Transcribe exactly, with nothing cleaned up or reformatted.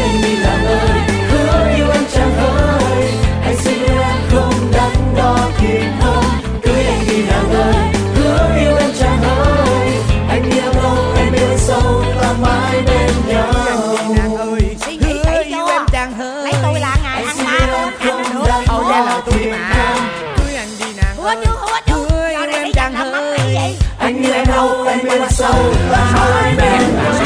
anh đi nàng ơi, hứa yêu em chàng ơi. Anh xin yêu em không đắn đo kìm hơn, cưới anh đi nàng ơi, hứa yêu em chàng ơi. Anh yêu đâu em yêu sâu ta mãi bên nhau. Nàng ơi, hứa yêu em chàng ơi. Lấy tôi là ngày ăn ba luôn, ăn được nữa. Thôi ra lời tôi mà. Cưới anh đi nàng Hứa ơi, chưa, hứa chưa. hứa yêu em chàng ơi. Anh yêu em đâu em yêu sâu ta mãi bên nhau.